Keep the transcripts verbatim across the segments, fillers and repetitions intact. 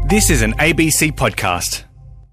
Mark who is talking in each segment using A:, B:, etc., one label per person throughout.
A: This is an A B C podcast.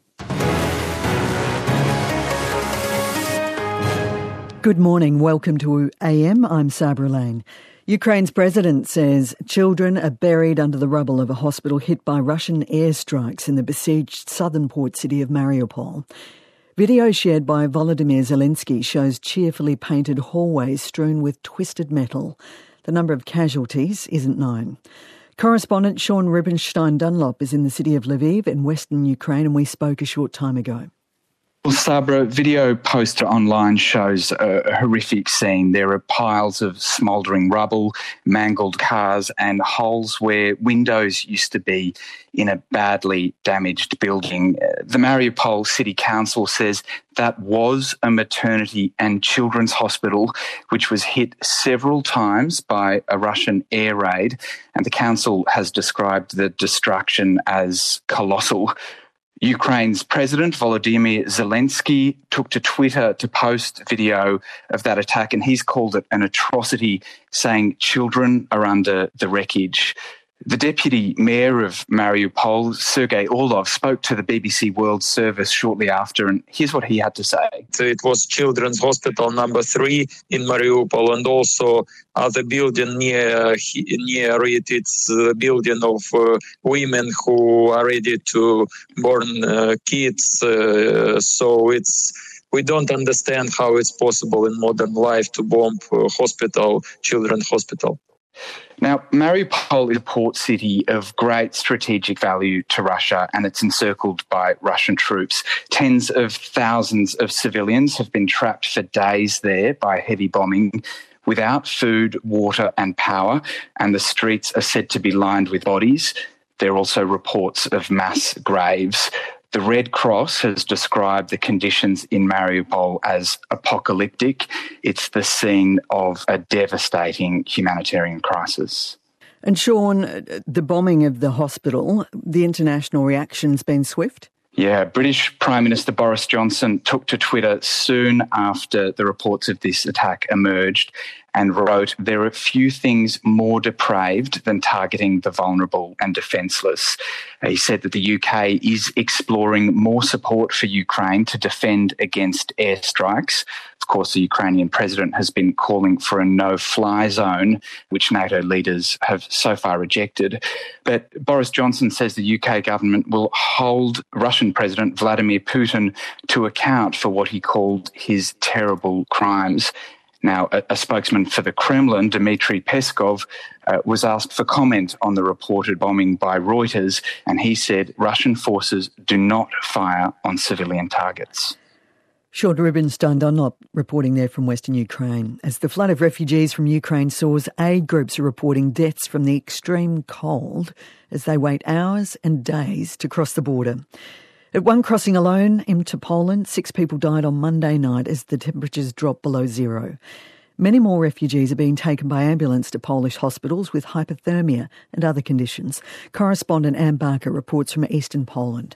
B: Good morning. Welcome to A M. I'm Sabra Lane. Ukraine's president says children are buried under the rubble of a hospital hit by Russian airstrikes in the besieged southern port city of Mariupol. Video shared by Volodymyr Zelensky shows cheerfully painted hallways strewn with twisted metal. The number of casualties isn't known. Correspondent Sean Rubenstein-Dunlop is in the city of Lviv in western Ukraine, and we spoke a short time ago.
C: Well, Sabra, video posted online shows a horrific scene. There are piles of smouldering rubble, mangled cars and holes where windows used to be in a badly damaged building. The Mariupol City Council says that was a maternity and children's hospital which was hit several times by a Russian air raid, and the council has described the destruction as colossal. Ukraine's President Volodymyr Zelensky took to Twitter to post video of that attack, and he's called it an atrocity, saying children are under the wreckage. The Deputy Mayor of Mariupol, Sergei Orlov, spoke to the B B C World Service shortly after, and here's what he had to say.
D: It was Children's Hospital number three in Mariupol, and also other building near near it. It's a building of uh, women who are ready to born uh, kids. Uh, so it's we don't understand how it's possible in modern life to bomb a hospital, children's hospital.
C: Now, Mariupol is a port city of great strategic value to Russia, and it's encircled by Russian troops. Tens of thousands of civilians have been trapped for days there by heavy bombing, without food, water and power, and the streets are said to be lined with bodies. There are also reports of mass graves. The Red Cross has described the conditions in Mariupol as apocalyptic. It's the scene of a devastating humanitarian crisis.
B: And Sean, the bombing of the hospital, the international reaction's been swift?
C: Yeah, British Prime Minister Boris Johnson took to Twitter soon after the reports of this attack emerged and wrote, "There are few things more depraved than targeting the vulnerable and defenceless." He said that the U K is exploring more support for Ukraine to defend against airstrikes. Of course, the Ukrainian president has been calling for a no-fly zone, which NATO leaders have so far rejected. But Boris Johnson says the U K government will hold Russian President Vladimir Putin to account for what he called his terrible crimes. Now, a, a spokesman for the Kremlin, Dmitry Peskov, uh, was asked for comment on the reported bombing by Reuters, and he said Russian forces do not fire on civilian targets.
B: Sean Rubenstein-Dunlop reporting there from western Ukraine. As the flood of refugees from Ukraine soars, aid groups are reporting deaths from the extreme cold as they wait hours and days to cross the border. At one crossing alone into Poland, six people died on Monday night as the temperatures dropped below zero. Many more refugees are being taken by ambulance to Polish hospitals with hypothermia and other conditions. Correspondent Anne Barker reports from eastern Poland.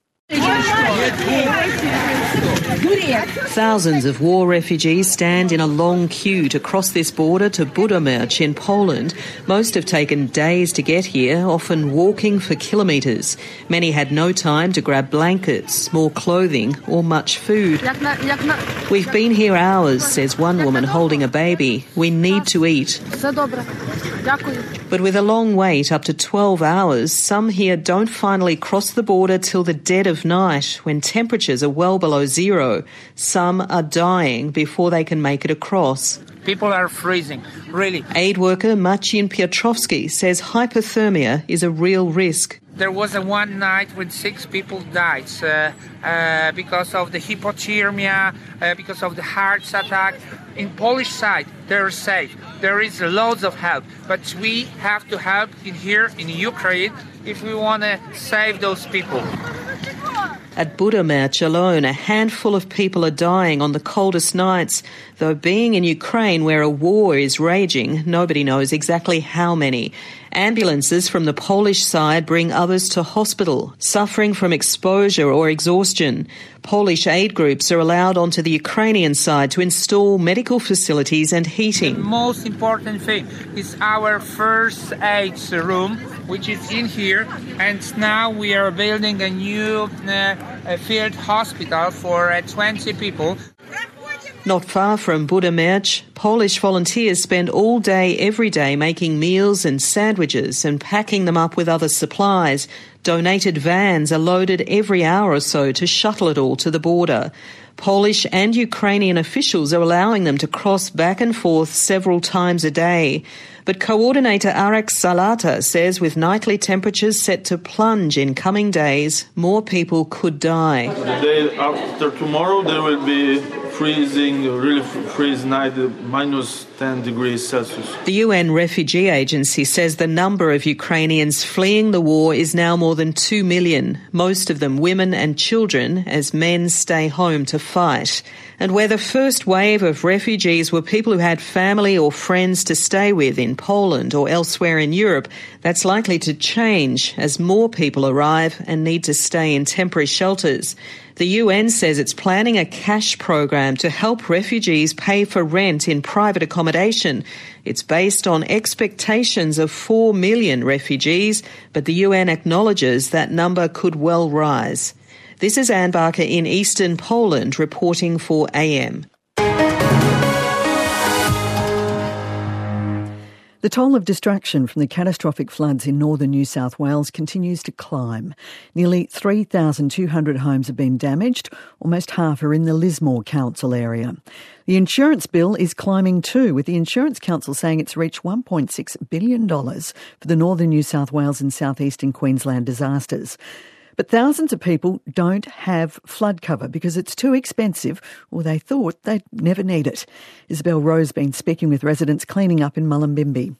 E: Thousands of war refugees stand in a long queue to cross this border to Budomierz in Poland. Most have taken days to get here, often walking for kilometres. Many had no time to grab blankets, more clothing or much food. "We've been here hours," says one woman holding a baby. "We need to eat." But with a long wait, up to twelve hours, some here don't finally cross the border till the dead of night, when temperatures are well below zero. Some are dying before they can make it across.
F: People are freezing, really.
E: Aid worker Marcin Piotrowski says hypothermia is a real risk.
F: There was a one night when six people died uh, uh, because of the hypothermia, uh, because of the heart attack. In Polish side, they're safe. There is loads of help, but we have to help in here in Ukraine if we want to save those people.
E: At Budomierz alone, a handful of people are dying on the coldest nights. Though being in Ukraine where a war is raging, nobody knows exactly how many. Ambulances from the Polish side bring others to hospital, suffering from exposure or exhaustion. Polish aid groups are allowed onto the Ukrainian side to install medical facilities and heating.
F: The most important thing is our first aid room which is in here, and now we are building a new uh, field hospital for uh, twenty people.
E: Not far from Budamerch, Polish volunteers spend all day every day making meals and sandwiches and packing them up with other supplies. Donated vans are loaded every hour or so to shuttle it all to the border. Polish and Ukrainian officials are allowing them to cross back and forth several times a day. But coordinator Arek Salata says with nightly temperatures set to plunge in coming days, more people could die.
G: The day after tomorrow there will be freezing, really freeze night, minus ten degrees Celsius.
E: The U N Refugee Agency says the number of Ukrainians fleeing the war is now more than two million, most of them women and children, as men stay home to fight. And where the first wave of refugees were people who had family or friends to stay with in Poland or elsewhere in Europe, that's likely to change as more people arrive and need to stay in temporary shelters. The U N says it's planning a cash program to help refugees pay for rent in private accommodation. It's based on expectations of four million refugees, but the U N acknowledges that number could well rise. This is Anne Barker in eastern Poland reporting for A M.
B: The toll of destruction from the catastrophic floods in northern New South Wales continues to climb. Nearly three thousand two hundred homes have been damaged. Almost half are in the Lismore Council area. The insurance bill is climbing too, with the Insurance Council saying it's reached one point six billion dollars for the northern New South Wales and southeastern Queensland disasters. But thousands of people don't have flood cover because it's too expensive, or they thought they'd never need it. Isabel Rowe's been speaking with residents cleaning up in Mullumbimby.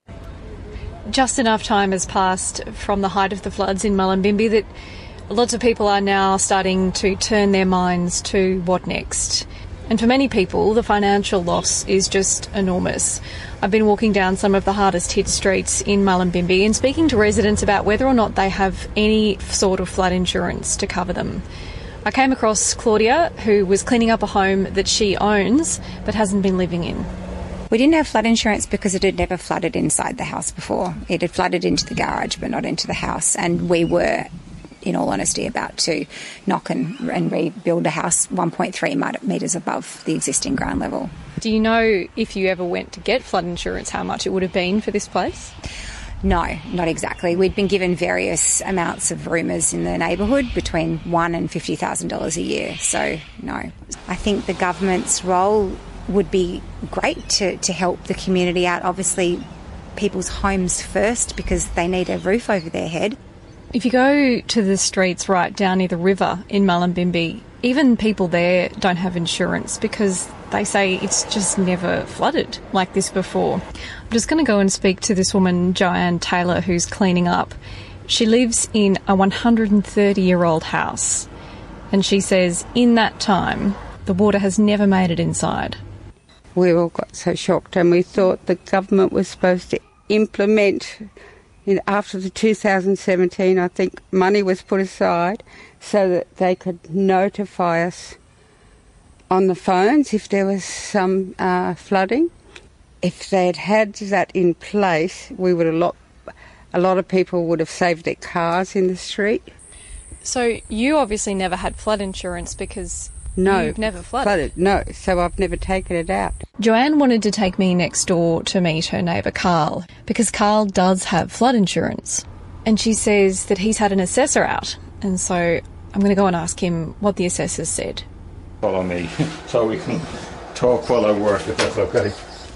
H: Just enough time has passed from the height of the floods in Mullumbimby that lots of people are now starting to turn their minds to what next. And for many people, the financial loss is just enormous. I've been walking down some of the hardest hit streets in Mullumbimby and speaking to residents about whether or not they have any sort of flood insurance to cover them. I came across Claudia, who was cleaning up a home that she owns but hasn't been living in.
I: We didn't have flood insurance because it had never flooded inside the house before. It had flooded into the garage but not into the house, and we were, in all honesty, about to knock and, and rebuild a house one point three metres above the existing ground level.
H: Do you know if you ever went to get flood insurance how much it would have been for this place?
I: No, not exactly. We'd been given various amounts of rumours in the neighbourhood between one thousand dollars and fifty thousand dollars a year, so no. I think the government's role would be great to, to help the community out. Obviously, people's homes first because they need a roof over their head.
H: If you go to the streets right down near the river in Mullumbimby, even people there don't have insurance because they say it's just never flooded like this before. I'm just going to go and speak to this woman, Joanne Taylor, who's cleaning up. She lives in a one hundred thirty-year-old house, and she says in that time, the water has never made it inside.
J: We all got so shocked, and we thought the government was supposed to implement. After the two thousand seventeen, I think money was put aside so that they could notify us on the phones if there was some uh, flooding. If they had had that in place, we would a lot, a lot of people would have saved their cars in the street.
H: So you obviously never had flood insurance because
J: no,
H: you've never flooded.
J: flooded. No, so I've never taken it out. Joanne
H: wanted to take me next door to meet her neighbour Carl because Carl does have flood insurance. And she says that he's had an assessor out. And so I'm going to go and ask him what the assessor said.
K: Follow me so we can talk while I work, if that's okay.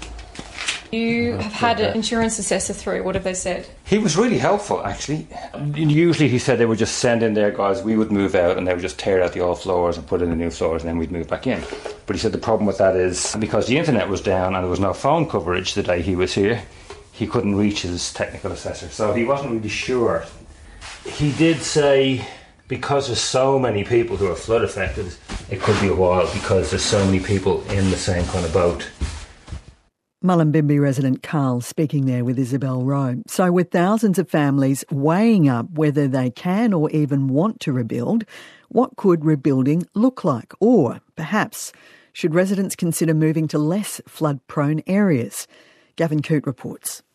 H: You have had an insurance assessor through. What have they said?
K: He was really helpful, actually. Usually he said they would just send in their guys, we would move out, and they would just tear out the old floors and put in the new floors, and then we'd move back in. But he said the problem with that is because the internet was down and there was no phone coverage the day he was here, he couldn't reach his technical assessor. So he wasn't really sure. He did say because there's so many people who are flood affected, it could be a while because there's so many people in the same kind of boat.
B: Mullumbimby resident Carl speaking there with Isabel Rowe. So with thousands of families weighing up whether they can or even want to rebuild, what could rebuilding look like? Or perhaps should residents consider moving to less flood-prone areas? Gavin Coote reports.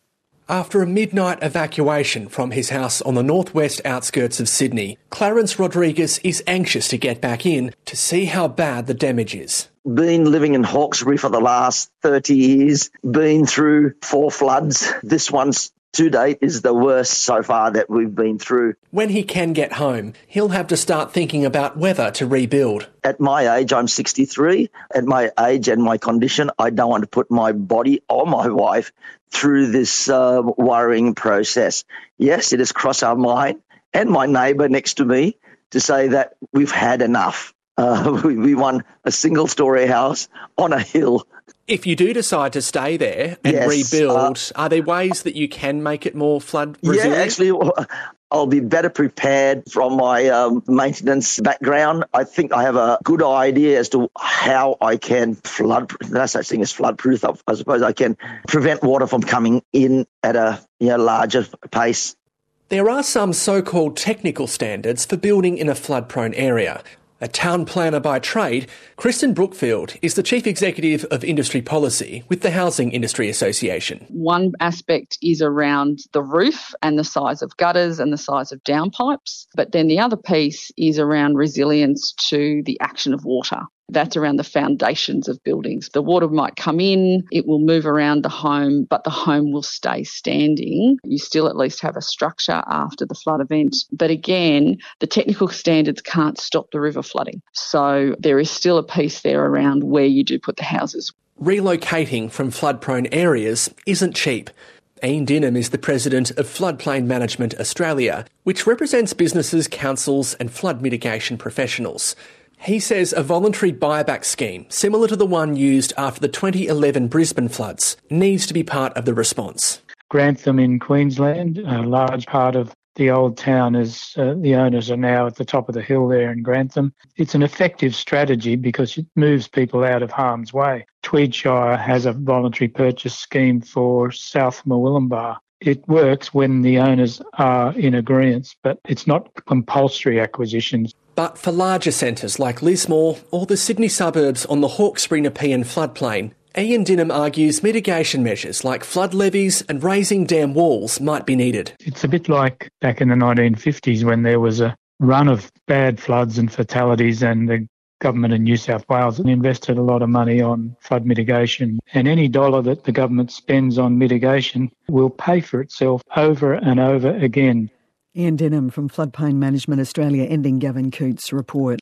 L: After a midnight evacuation from his house on the northwest outskirts of Sydney, Clarence Rodriguez is anxious to get back in to see how bad the damage is.
M: Been living in Hawkesbury for the last thirty years, been through four floods. This one's to date is the worst so far that we've been through.
L: When he can get home, he'll have to start thinking about whether to rebuild.
M: At my age, I'm sixty-three. At my age and my condition, I don't want to put my body or my wife through this uh, worrying process. Yes, it has crossed our mind and my neighbour next to me to say that we've had enough. Uh, we, we want a single-storey house on a hill.
L: If you do decide to stay there and
M: yes,
L: rebuild,
M: uh,
L: are there ways that you can make it more flood resilient?
M: Yeah, actually, I'll be better prepared from my um, maintenance background. I think I have a good idea as to how I can flood, no such thing as flood-proof. I suppose I can prevent water from coming in at a you know, larger pace.
L: There are some so-called technical standards for building in a flood-prone area. A town planner by trade, Kristen Brookfield is the Chief Executive of Industry Policy with the Housing Industry Association.
N: One aspect is around the roof and the size of gutters and the size of downpipes, but then the other piece is around resilience to the action of water. That's around the foundations of buildings. The water might come in, it will move around the home, but the home will stay standing. You still at least have a structure after the flood event. But again, the technical standards can't stop the river flooding. So there is still a piece there around where you do put the houses.
L: Relocating from flood-prone areas isn't cheap. Ian Dinham is the president of Floodplain Management Australia, which represents businesses, councils and flood mitigation professionals. He says a voluntary buyback scheme, similar to the one used after the twenty eleven Brisbane floods, needs to be part of the response.
O: Grantham in Queensland, a large part of the old town is, uh, the owners are now at the top of the hill there in Grantham. It's an effective strategy because it moves people out of harm's way. Tweedshire has a voluntary purchase scheme for South Murwillumbah. It works when the owners are in agreement, but it's not compulsory acquisitions.
L: But for larger centres like Lismore or the Sydney suburbs on the Hawkesbury-Nepean floodplain, Ian Dinham argues mitigation measures like flood levies and raising dam walls might be needed.
O: It's a bit like back in the nineteen fifties when there was a run of bad floods and fatalities, and the government in New South Wales invested a lot of money on flood mitigation. And any dollar that the government spends on mitigation will pay for itself over and over again.
B: Ian Dinham from Floodplain Management Australia, ending Gavin Coote's report.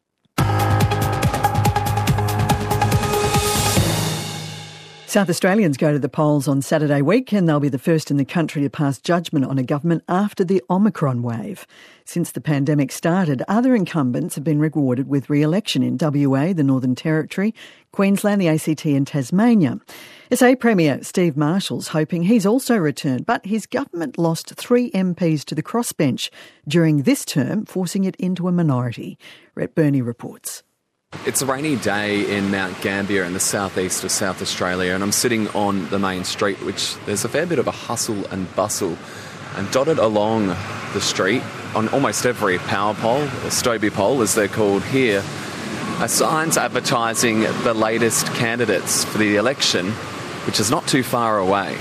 B: South Australians go to the polls on Saturday week, and they'll be the first in the country to pass judgment on a government after the Omicron wave. Since the pandemic started, other incumbents have been rewarded with re-election in W A, the Northern Territory, Queensland, the A C T and Tasmania. S A Premier Steve Marshall's hoping he's also returned, but his government lost three M Ps to the crossbench during this term, forcing it into a minority. Rhett Burney reports.
P: It's a rainy day in Mount Gambier in the southeast of South Australia, and I'm sitting on the main street, which there's a fair bit of a hustle and bustle. And dotted along the street, on almost every power pole, or Stobie pole as they're called here, are signs advertising the latest candidates for the election, which is not too far away.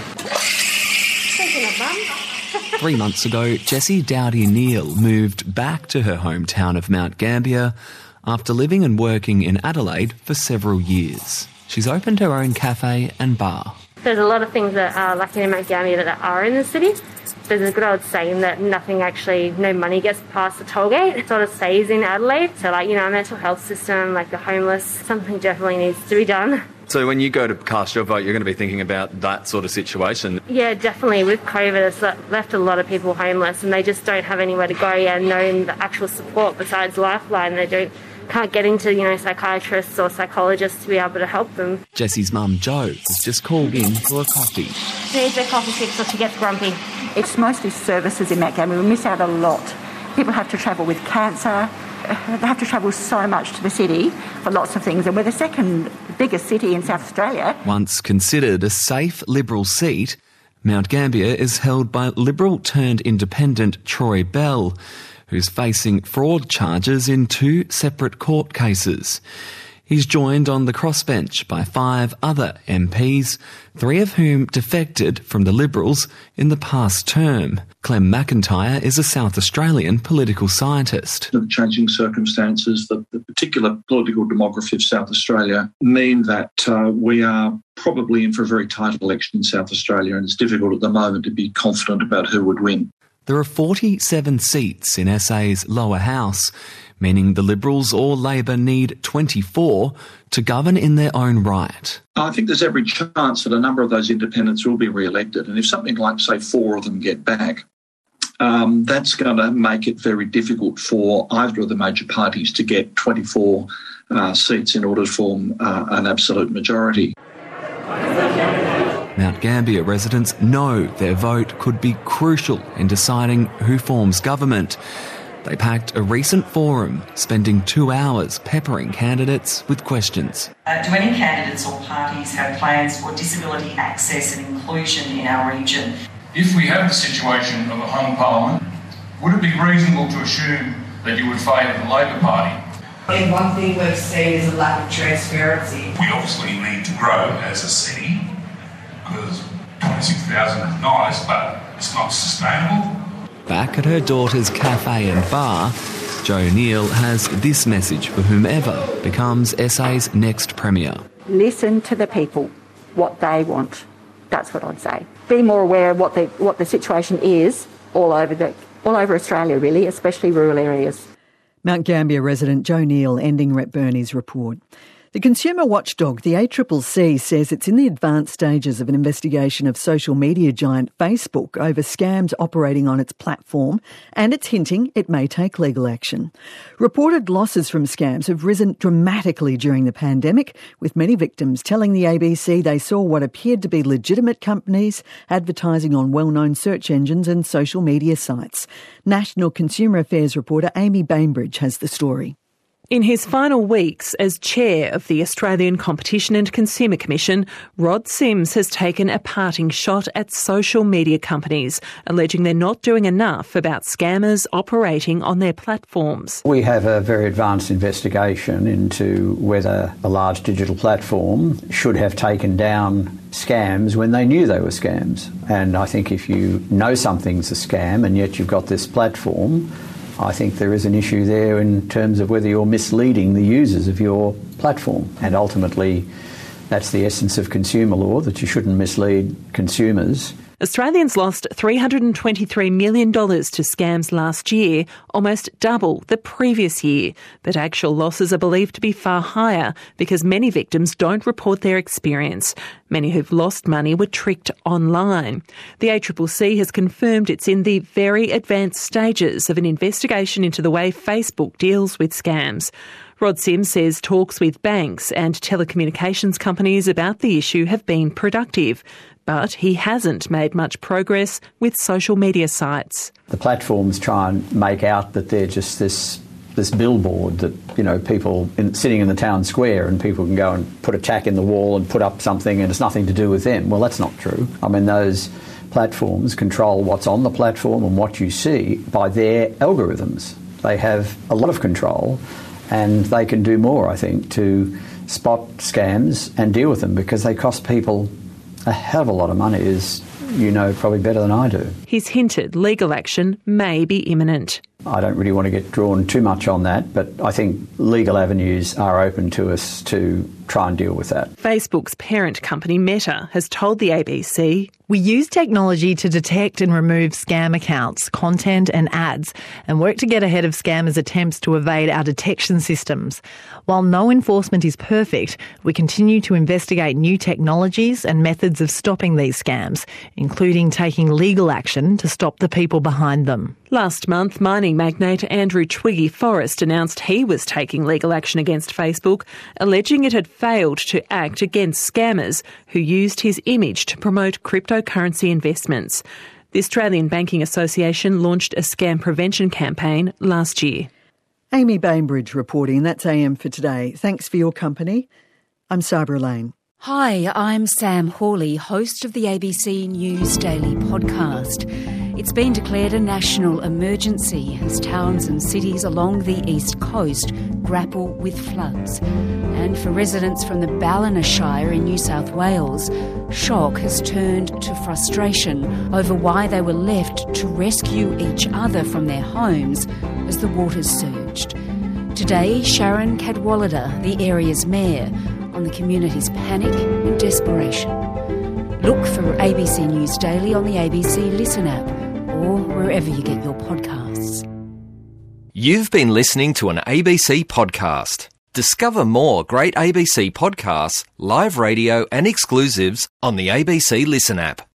P: Three months ago, Jessie Dowdy-Neal moved back to her hometown of Mount Gambier after living and working in Adelaide for several years. She's opened her own cafe and bar.
Q: There's a lot of things that are lacking in Mount Gambier that are in the city. There's a good old saying that nothing actually, no money gets past the toll gate. It sort of stays in Adelaide. So like, you know, a mental health system, like the homeless, something definitely needs to be done.
P: So when you go to cast your vote, you're going to be thinking about that sort of situation?
Q: Yeah, definitely. With COVID, it's left a lot of people homeless and they just don't have anywhere to go and no the actual support besides Lifeline. They don't can't get into, you know, psychiatrists or psychologists to be able to help them.
P: Jessie's mum, Jo, has just called in for a coffee.
Q: She needs her coffee fixed or she gets grumpy.
R: It's mostly services in Mount Gambier. We miss out a lot. People have to travel with cancer. They have to travel so much to the city for lots of things. And we're the second biggest city in South Australia.
P: Once considered a safe Liberal seat, Mount Gambier is held by Liberal-turned-independent Troy Bell, who's facing fraud charges in two separate court cases. He's joined on the crossbench by five other M Ps, three of whom defected from the Liberals in the past term. Clem McIntyre is a South Australian political scientist.
S: The changing circumstances, the, the particular political demography of South Australia mean that uh, we are probably in for a very tight election in South Australia, and it's difficult at the moment to be confident about who would win.
P: There are forty-seven seats in S A's lower house, meaning the Liberals or Labor need twenty-four to govern in their own right.
S: I think there's every chance that a number of those independents will be re-elected, and if something like, say, four of them get back, um, that's going to make it very difficult for either of the major parties to get twenty-four uh, seats in order to form uh, an absolute majority.
P: Mount Gambier residents know their vote could be crucial in deciding who forms government. They packed a recent forum, spending two hours peppering candidates with questions.
T: Uh, do any candidates or parties have plans for disability access and inclusion in our region?
U: If we have the situation of a hung parliament, would it be reasonable to assume that you would favour the Labor Party?
V: And one thing we've seen is a lack of transparency.
U: We obviously need to grow as a city, because twenty-six thousand is nice, but it's not sustainable.
P: Back at her daughter's cafe and bar, Jo Neal has this message for whomever becomes S A's next Premier.
R: Listen to the people, what they want. That's what I'd say. Be more aware of what the what the situation is all over the all over Australia, really, especially rural areas.
B: Mount Gambier resident Jo Neal ending Rhett Burney's report. The consumer watchdog, the A C C C, says it's in the advanced stages of an investigation of social media giant Facebook over scams operating on its platform, and it's hinting it may take legal action. Reported losses from scams have risen dramatically during the pandemic, with many victims telling the A B C they saw what appeared to be legitimate companies advertising on well-known search engines and social media sites. National Consumer Affairs reporter Amy Bainbridge has the story.
E: In his final weeks as chair of the Australian Competition and Consumer Commission, Rod Sims has taken a parting shot at social media companies, alleging they're not doing enough about scammers operating on their platforms.
W: We have a very advanced investigation into whether a large digital platform should have taken down scams when they knew they were scams. And I think if you know something's a scam and yet you've got this platform, I think there is an issue there in terms of whether you're misleading the users of your platform. And ultimately, that's the essence of consumer law, that you shouldn't mislead consumers.
E: Australians lost three hundred twenty-three million dollars to scams last year, almost double the previous year. But actual losses are believed to be far higher because many victims don't report their experience. Many who've lost money were tricked online. The A C C C has confirmed it's in the very advanced stages of an investigation into the way Facebook deals with scams. Rod Sims says talks with banks and telecommunications companies about the issue have been productive, but he hasn't made much progress with social media sites.
W: The platforms try and make out that they're just this this billboard that, you know, people in, sitting in the town square and people can go and put a tack in the wall and put up something and it's nothing to do with them. Well, that's not true. I mean, those platforms control what's on the platform and what you see by their algorithms. They have a lot of control. And they can do more, I think, to spot scams and deal with them because they cost people a hell of a lot of money, as you know probably better than I do.
E: He's hinted legal action may be imminent.
W: I don't really want to get drawn too much on that, but I think legal avenues are open to us to try and deal with that.
E: Facebook's parent company Meta has told the A B C,
X: "We use technology to detect and remove scam accounts, content and ads, and work to get ahead of scammers' attempts to evade our detection systems. While no enforcement is perfect, we continue to investigate new technologies and methods of stopping these scams, including taking legal action to stop the people behind them."
E: Last month, mining magnate Andrew Twiggy Forrest announced he was taking legal action against Facebook, alleging it had failed to act against scammers who used his image to promote cryptocurrency investments. The Australian Banking Association launched a scam prevention campaign last year.
B: Amy Bainbridge reporting. That's A M for today. Thanks for your company. I'm Sabra Lane.
Y: Hi, I'm Sam Hawley, host of the A B C News Daily podcast.
A: It's been declared a national emergency as towns and cities along the east coast grapple with floods. And for residents from the Ballina Shire in New South Wales, shock has turned to frustration over why they were left to rescue each other from their homes as the waters surged. Today, Sharon Cadwallader, the area's mayor, on the community's panic and desperation. Look for A B C News Daily on the A B C Listen app or wherever you get your podcasts.
C: You've been listening to an A B C podcast. Discover more great A B C podcasts, live radio and exclusives on the A B C Listen app.